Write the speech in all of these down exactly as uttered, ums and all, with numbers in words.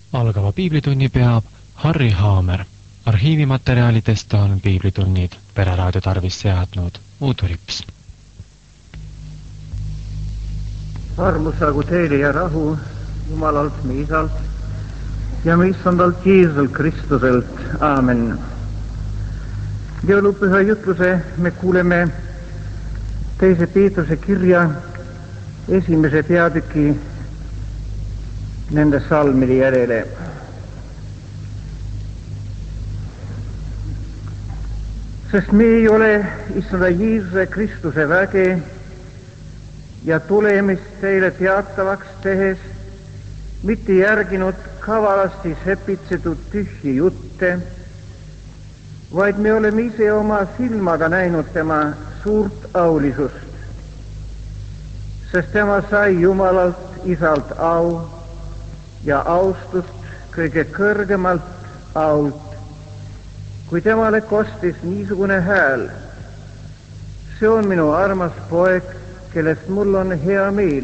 Algava piiblitunni peab Harri Haamer. Arhiivimaterjalidest on piiblitunnid Pereraadio tarvis seadnud Uudu Rips. Armusagu teile ja rahu Jumalalt me Isalt ja me Issandalt Jeesuselt Kristuselt. Aamen. Jõulupüha jutluse me kuuleme teise Peetruse kirja esimese peatüki nende salmide järele. Sest me ei ole Issanda Jeesuse Kristuse väge ja tulemist teile teatavaks tehes mitte järginud kavalasti sepitsetud tühji jutte, vaid me oleme ise oma silmaga näinud tema suurt aulisust, sest tema sai Jumalalt Isalt au ja austust kõige kõrgemalt ault, kui temale kostis niisugune hääl: see on minu armas poeg, kellest mul on hea meel.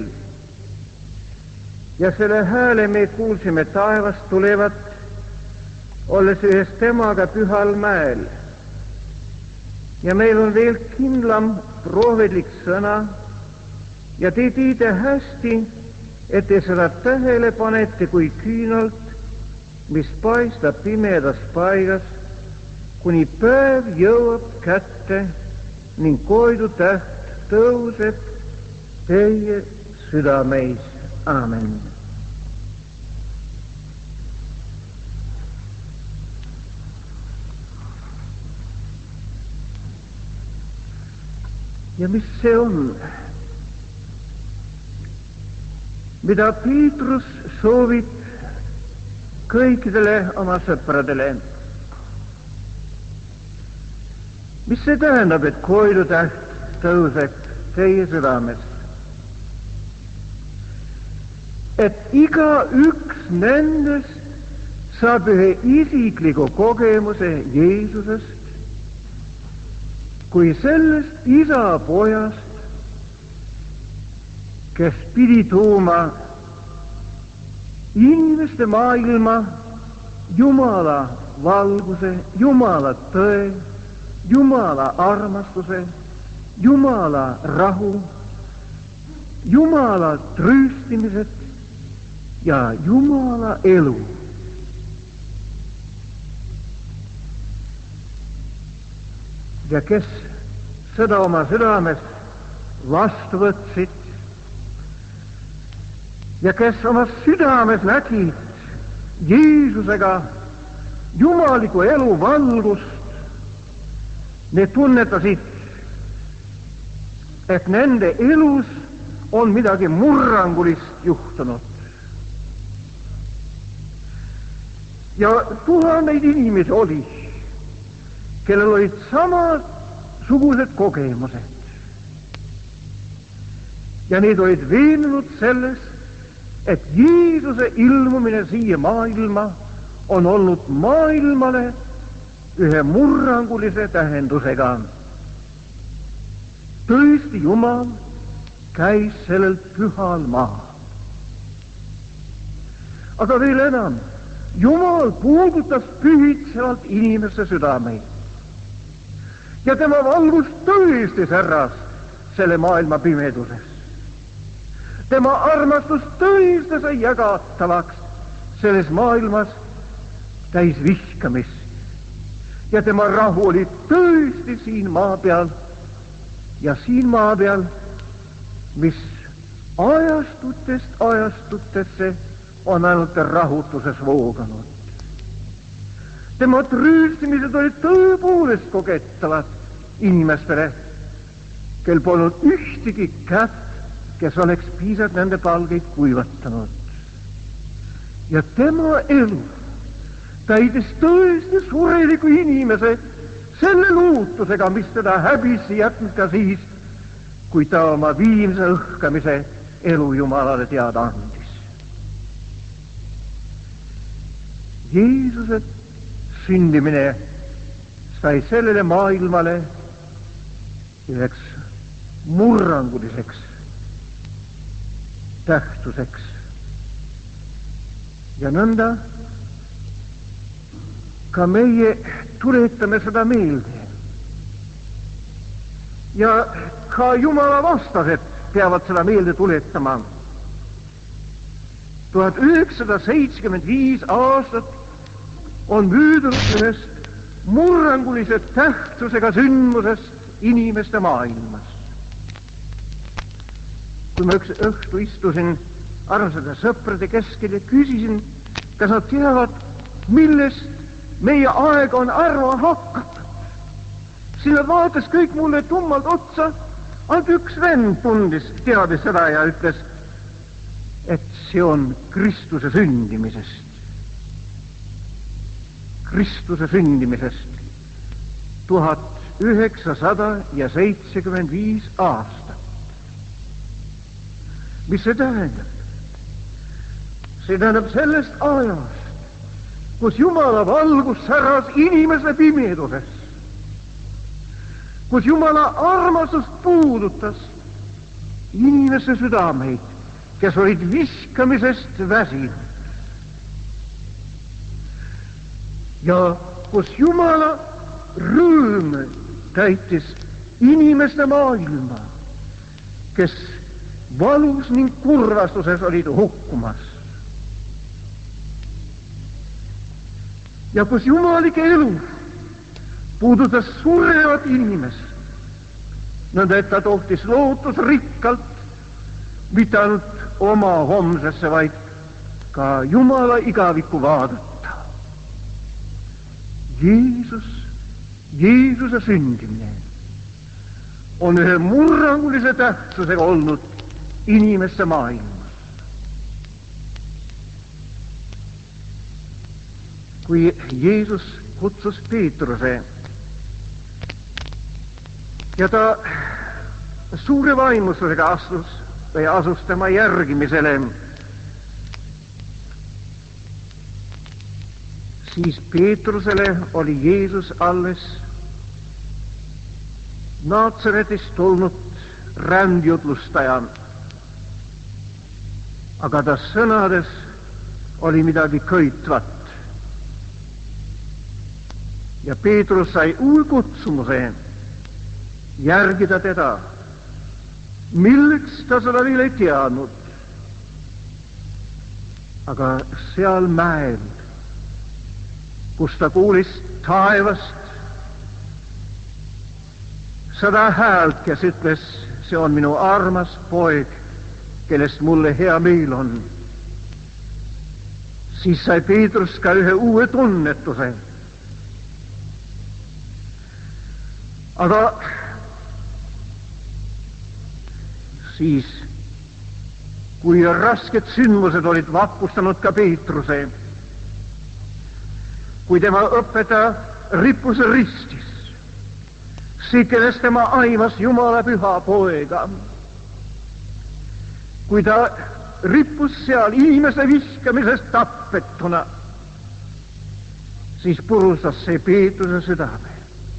Ja selle hääle me kuulsime taevast tulevat, olles ühes temaga pühal mäel. Ja meil on veel kindlam prohvedlik sõna ja te teate hästi, et te seda tähele panete kui küünalt, mis paistab pimedas paigas, kuni päev jõuab kätte ning koidu täht tõuseb teie südameis. Aamen. Ja mis see on, mida Peetrus soovib kõikidele oma sõpradele? Mis see tähendab, et koidutäht tõuseb teie südames? Et iga üks nendest saab ühe isikliku kogemuse Jeesusest kui sellest isa pojast, kes pidi tooma inimeste maailma Jumala valguse, Jumala tõe, Jumala armastuse, Jumala rahu, Jumala trööstimised ja Jumala elu. Ja kes seda oma südames vastu võtsid ja kes oma südames nägid Jeesusega jumaliku elu valgust, need tunnetasid, et nende elus on midagi murrangulist juhtunud. Ja tuhandeid inimesi oli, kellel olid samasugused kogemused. Ja need olid veenunud selles, et Jeesuse ilmumine siia maailma on olnud maailmale ühe murrangulise tähendusega. Tõesti Jumal käis sellel pühal maa. Aga veel enam, Jumal puudutas pühitsevalt inimeste südameid. Ja tema valgus tõestis äras selle maailma pimeduses. Tema armastus tõestas jagatavaks selles maailmas täis vihkamist. Ja tema rahu oli tõesti siin maa peal ja siin maa peal, mis ajastutest ajastutesse on ainult rahutuses vooganud. Tema trööstimised olid tõepoolest kogettavad inimestele, kel polnud ühtegi kätt, kes oleks piisavalt nende palgeid kuivatanud. Ja tema elu täitis tõesti sureliku inimese selle luutusega, mis teda häbisse jätnud ka siis, kui ta oma viimse õhkamise elu Jumalale teada andis. Jeesuse sündimine sai sellele maailmale üheks murranguliseks tähtsuseks. Ja nõnda ka meie tuletame seda meelde. Ja ka Jumala vastased peavad seda meelde tuletama. tuhat üheksasada seitsekümmend viis aastat on möödunud ühest murrangulise tähtsusega sündmusest inimeste maailmas. Kui ma üks õhtu istusin armsade sõprade keskel ja küsisin, kas nad teavad, millest meie aeg on arvama hakatud, siis nad vaatas kõik mulle tummalt otsa, ainult üks vend tundis, teadis seda ja ütles, et see on Kristuse sündimisest. Kristuse sündimisest tuhat üheksasada ja seitsekümmend viis aastat. Mis see tähendab? See tähendab sellest ajast, kus Jumala valgus säras inimese pimeduses, kus Jumala armastus puudutas inimese südameid, kes olid viskamisest väsinud. Ja kus Jumala rõõm täitis inimeste maailma, kes valus ning kurvastuses olid hukkumas. Ja kus jumalike elu puudutas surevat inimest, nõnda et ta tohtis lootus rikkalt mitte ainult oma homsesse, vaid ka Jumala igavikku vaadata. Jeesus, Jeesuse sündimine on ühe murrangulise tähtsusega olnud inimeste maailmas. Kui Jeesus kutsus Peetruse ja ta suure vaimustusega astus või asus tema järgimisele, siis Peetrusele oli Jeesus alles Naatsaretist tulnud rändjutlustaja, aga ta sõnades oli midagi köitvat. Ja Peetrus sai uue kutsumuse järgida teda. Milleks ta seda veel ei teadnud. Aga seal mäel, kus ta kuulis taevast seda häält, kes ütles, see on minu armas poeg, kellest mulle hea meel on, siis sai Peetrus ka ühe uue tunnetuse. Aga siis, kui rasked sündmused olid vapustanud ka Peetruse, kui tema õpetaja rippus ristis, see, kellest tema aimas Jumala püha poega, kui ta rippus seal inimese viskamisest tappetuna, siis purustas see Peetruse südame.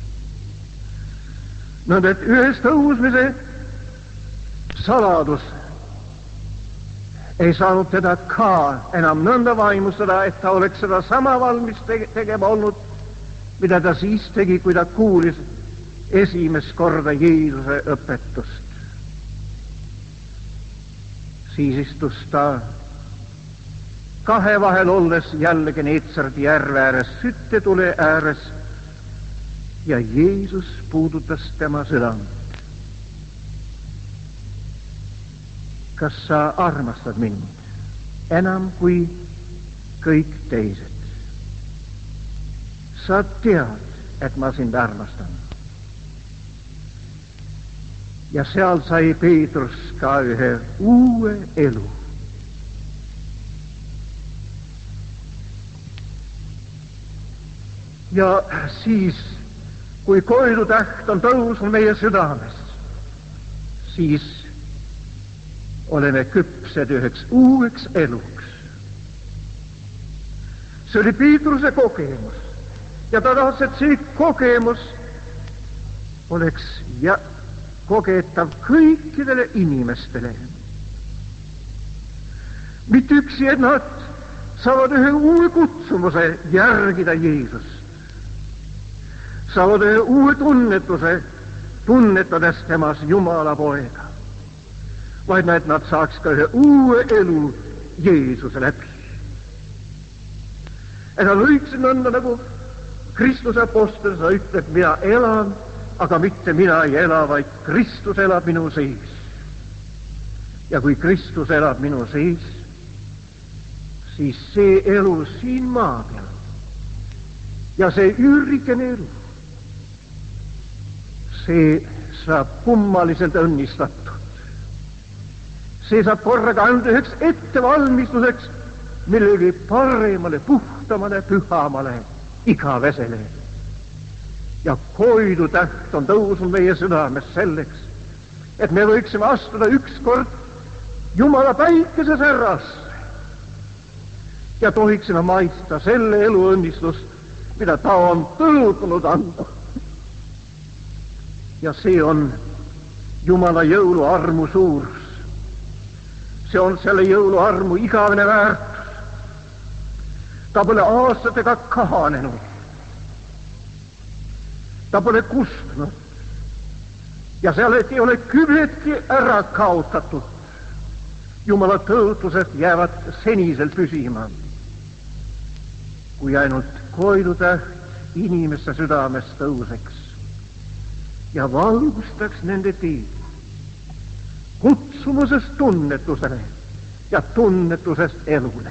Nõnda, et ühest tõusmise saladus ei saanud teda ka enam nõnda vaimustada, et ta oleks seda sama valmis tegema olnud, mida ta siis tegi, kui ta kuulis esimest korda Jeesuse õpetust. Siis istus ta kahe vahel olles jällegi Neetsardi järve ääres, süttetule ääres, ja Jeesus puudutas tema südant. Kas sa armastad mind enam kui kõik teised? Sa tead, et ma sind armastan. Ja seal sai Peetrus ka ühe uue elu. Ja siis, kui koidutäht on tõusnud meie südames, siis oleme küpsed üheks uueks eluks. See oli Peetruse kogemus ja ta tahtis, et see kogemus oleks ja kogetav kõikidele inimestele. Mitte üksi, et nad saavad ühe uue kutsumuse järgida Jeesust, saavad ühe uue tunnetuse, tunnetades temas Jumala poega, vaid et nad saaks ka ühe uue elu Jeesuse läbi. Et nad võiksid nõnda, nagu Kristuse apostel sa ütleb, mina elan, aga mitte mina ei ela, vaid Kristus elab minu sees. Ja kui Kristus elab minu sees, siis see elu siin maa peal ja see üürikene elu, see saab kummaliselt õnnistatud. See saab korraga anda üheks ettevalmistuseks millegi paremale, puhtamale, pühamale, igavesele. Ja koidu täht on tõusnud meie südames selleks, et me võiksime astuda ükskord Jumala päikese särrasse ja tohiksime maista selle elu õnnistust, mida ta on tõotanud anda. Ja see on Jumala jõuluarmu suurus. See on selle jõuluarmu igavene väärtus. Ta pole aastatega kahanenud. Ta pole kustnud. Ja sealt ei ole kübetki ära kaotatud. Jumala tõotused jäävad seniselt püsima. Kui ainult koidutäht inimeste südames tõuseks ja valgustaks nende teed, kutsumusest tunnetusele ja tunnetusest elule.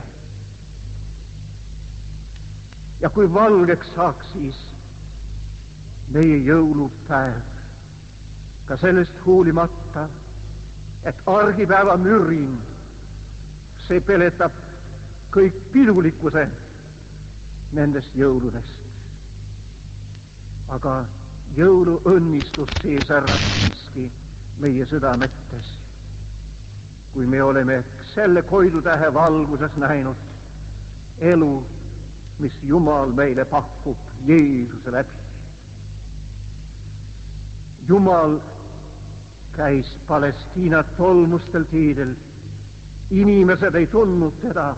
Ja kui valgeks saaks siis meie jõulupäev, ka sellest hoolimata, et argipäeva mürin, see peletab kõik pidulikkuse nendest jõuludest. Aga jõuluõnnistus see särab siiski meie südamettes, kui me oleme selle koidutähe valguses näinud elu, mis Jumal meile pakub Jeesuse läbi. Jumal käis Palestiina tolmustel tiidel, inimesed ei tundnud teda,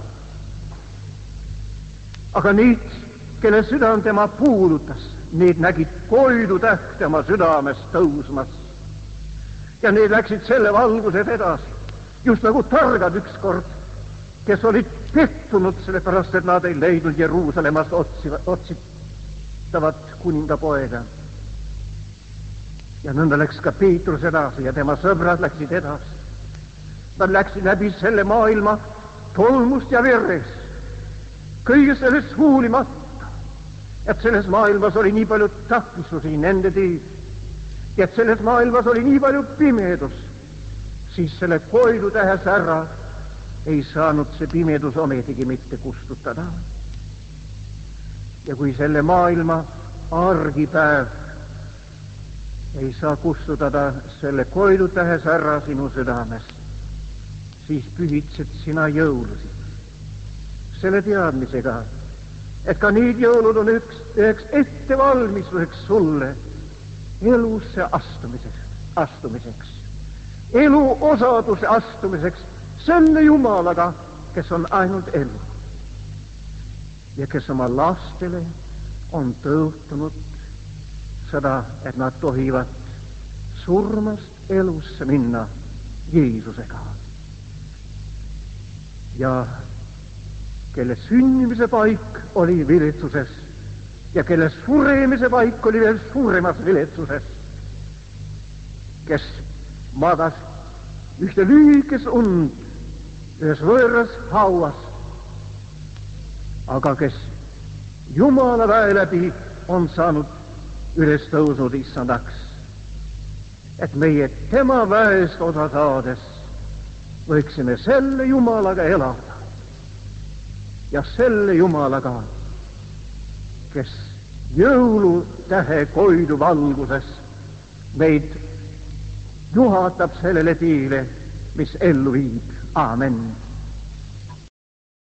aga need, kelle südam tema puudutas, need nägid koidutäht tema südames tõusmas ja need läksid selle valguses edasi, just nagu targad ükskord, kes olid pettunud sellepärast, et nad ei leidnud Jeruusalemmast otsitavat kuningapoega. Ja nõnda läks ka Peetrus edasi ja tema sõbrad läksid edasi. Nad läksid läbi selle maailma tolmust ja veres, kõigest sellest hoolimata, et selles maailmas oli nii palju takistusi nende teed, ja et selles maailmas oli nii palju pimedus, siis selle koidutähe särra ei saanud see pimedus ometigi mitte kustutada. Ja kui selle maailma argipäev ei saa kustutada selle koidutähe särra sinu südames, siis pühitsed sina jõulusid selle teadmisega, et ka need jõulud on üks, üheks ettevalmistuseks sulle elusse astumiseks, astumiseks, elu osaduse astumiseks selle Jumalaga, kes on ainult elu ja kes oma lastele on tõotanud seda, et nad tohivad surmast elusse minna Jeesusega. Ja kelle sünnimise paik oli viletsuses ja kelle suremise paik oli veel suuremas viletsuses, kes magas ühte lühikes und ühes võõras hauas, aga kes Jumala väe läbi on saanud üles tõusnud issandaks, et meie tema väest osa saades võiksime selle Jumalaga elada ja selle Jumalaga, kes jõulutähe koidu valguses meid juhatab sellele teele, mis ellu viib. Aamen.